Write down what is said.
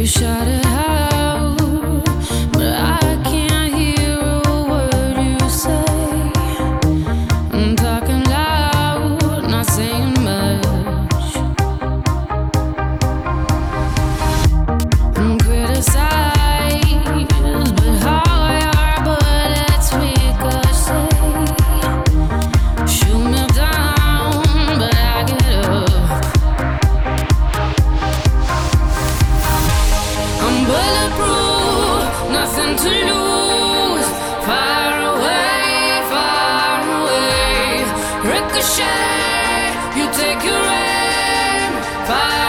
shout it out, but I can't hear a word you say. I'm talking loud, not saying much. I'm criticized, but how your bullets ricochet. Shoot me down, but I get up. I'm bulletproof, nothing to lose. Far away, far away. Ricochet, you take your aim. Far